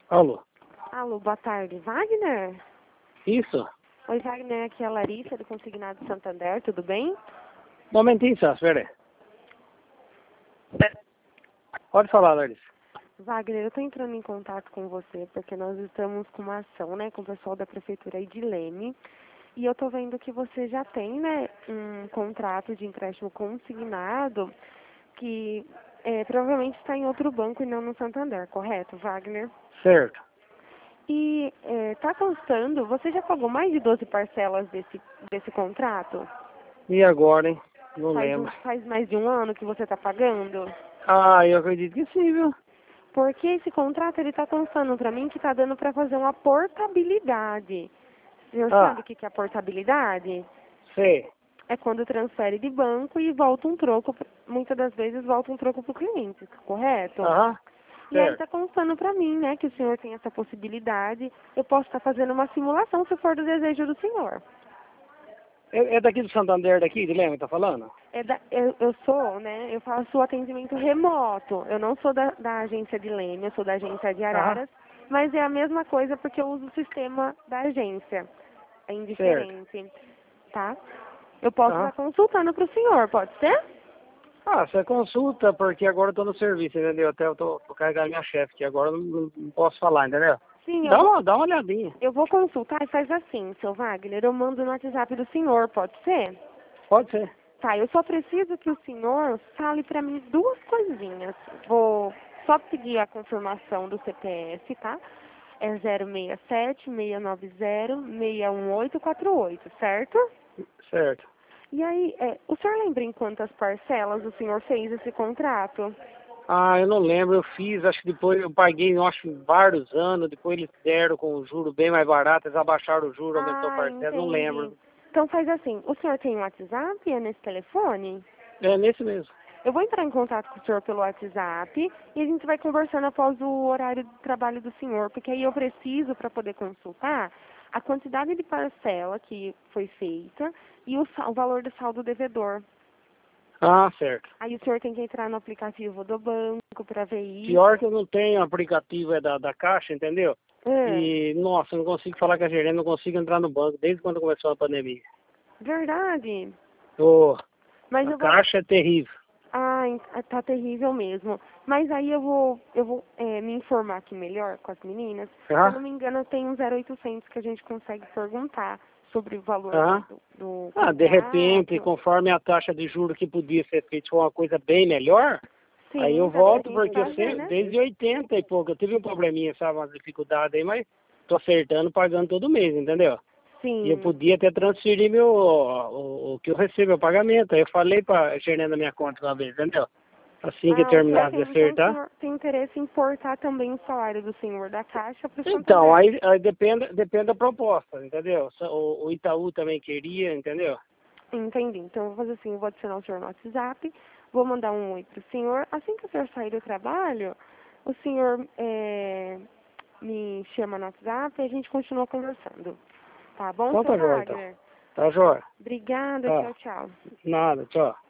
Alô? Alô, boa tarde. Wagner? Isso? Oi, Wagner, aqui é a Larissa do Consignado Santander, tudo bem? Momentinho só, espera aí. Pode falar, Larissa. Wagner, eu estou entrando em contato com você porque nós estamos com uma ação, né, com o pessoal da Prefeitura aí de Leme. E eu estou vendo que você já tem, né, um contrato de empréstimo consignado que provavelmente está em outro banco e não no Santander, correto, Wagner? Certo. E está constando, você já pagou mais de 12 parcelas desse contrato? E agora, hein? Não lembro. Faz mais de um ano que você está pagando? Ah, eu acredito que sim, viu? Porque esse contrato ele está constando para mim que está dando para fazer uma portabilidade. O senhor sabe o que é a portabilidade? Sei. É quando transfere de banco e volta um troco, muitas das vezes volta um troco para o cliente, correto? Aham. E aí Certo. está constando para mim, né, que o senhor tem essa possibilidade. Eu posso estar fazendo uma simulação se for do desejo do senhor. É daqui do Santander, daqui, de Leme, tá falando? Eu sou, né, eu faço atendimento remoto. Eu não sou da agência de Leme, eu sou da agência de Aham. Araras, mas é a mesma coisa porque eu uso o sistema da agência. É Certo. indiferente, tá? Eu posso Aham. estar consultando para o senhor, pode ser? Ah, você consulta, porque agora eu tô no serviço, entendeu? Até eu tô carregando minha chefe, que agora eu não posso falar, entendeu? Sim, Dá uma olhadinha. eu vou consultar e faz assim, seu Wagner, eu mando no WhatsApp do senhor, pode ser? Pode ser. Tá, eu só preciso que o senhor fale para mim duas coisinhas. Vou só pedir a confirmação do CPF, tá? É 067-690-61848, certo? Certo. E aí, o senhor lembra em quantas parcelas o senhor fez esse contrato? Ah, eu não lembro, eu fiz, acho que depois eu paguei, eu acho, vários anos, depois eles deram com o juro bem mais barato, eles abaixaram o juro, aumentou a Ah, parcela, não entendi. lembro. Então faz assim, o senhor tem um WhatsApp? É nesse telefone? É nesse mesmo. Eu vou entrar em contato com o senhor pelo WhatsApp e a gente vai conversando após o horário de trabalho do senhor, porque aí eu preciso, para poder consultar, a quantidade de parcela que foi feita e o valor do saldo devedor. Ah, certo. Aí o senhor tem que entrar no aplicativo do banco para ver isso. Pior que eu não tenho aplicativo da Caixa, entendeu? É, E, nossa, eu não consigo falar com a gerente, não consigo entrar no banco desde quando começou a pandemia. verdade. Ô, Mas a eu vou. Caixa é terrível. Ah, tá terrível mesmo. Mas aí eu vou me informar aqui melhor com as meninas. Se eu Aham, não me engano, tem um 0800 que a gente consegue perguntar sobre o valor aham. do Ah, de repente, contrato. conforme a taxa de juros que podia ser feita for uma coisa bem melhor, aí eu Sim, dá pra volto, gente porque eu fazer, sempre, né? desde 80 e pouco, eu tive um probleminha, sabe, uma dificuldade aí, mas tô acertando, pagando todo mês, entendeu? E eu Sim. podia até transferir o que eu recebo, o pagamento. Aí eu falei pra gerente da minha conta uma vez, entendeu? Assim que eu Ah, o senhor terminasse de tem, então o acertar. senhor tem interesse em importar também o salário do senhor da Caixa para o Então, Santander. aí depende da proposta, entendeu? O Itaú também queria, entendeu? Entendi. Então eu vou fazer assim, eu vou adicionar o senhor no WhatsApp, vou mandar um oi pro senhor. Assim que o senhor sair do trabalho, o senhor me chama no WhatsApp e a gente continua conversando. Tá bom, Então seu tá jóia, então. Wagner? Tá jóia. Obrigada, Tá. tchau, tchau. Nada, tchau.